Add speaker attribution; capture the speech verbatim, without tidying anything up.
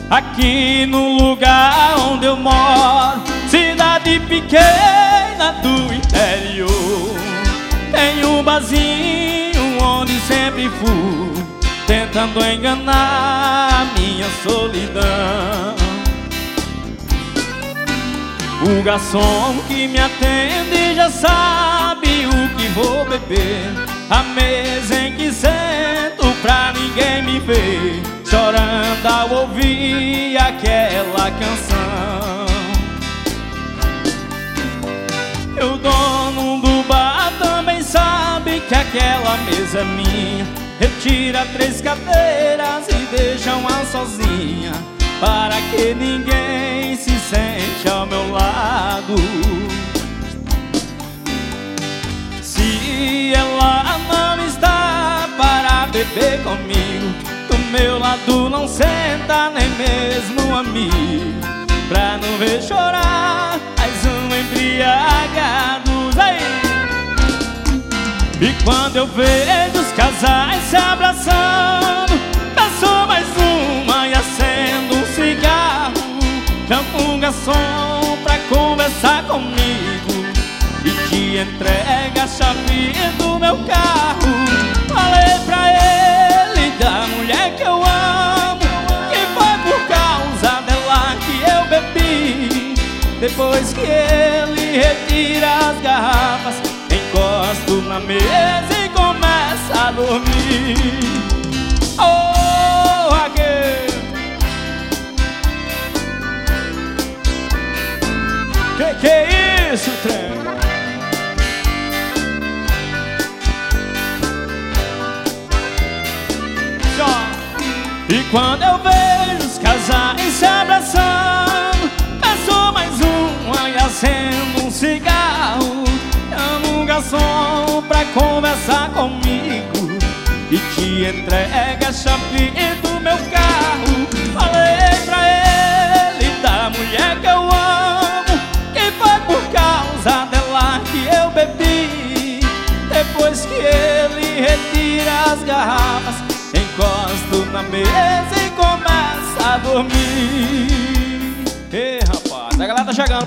Speaker 1: Aqui no lugar onde eu moro, cidade pequena do interior, tem um barzinho onde sempre fui, tentando enganar a minha solidão. O garçom que me atende já sabe o que vou beber, a mesa em que sento pra ninguém me ver, chorando ao ouvir aquela canção. E o dono do bar também sabe que aquela mesa é minha, retira três cadeiras e deixa uma sozinha, para que ninguém se sente ao meu lado. Se ela não está para beber comigo, do meu lado não senta nem mesmo um amigo, pra não ver chorar mais um embriagado. Aí! E quando eu vejo os casais se abraçando, peço mais uma e acendo um cigarro, chamo um garçom pra conversar comigo e te entrega a chave do meu carro. Falei pra ele da mulher que eu amo, que foi por causa dela que eu bebi. Depois que ele retira as garrafas, encosto na mesa e começa a dormir. Oh, Raquel, que que é isso, trem? E quando eu vejo os casais se abraçando, peço mais uma e acendo um cigarro, chamo um garçom pra conversar comigo e te entrega a chave do meu carro. Falei pra ele da mulher que eu amo, que foi por causa dela que eu bebi. Depois que ele retira as garrafas, encosto na mesa e começa a dormir. Ei, rapaz, a galera tá chegando.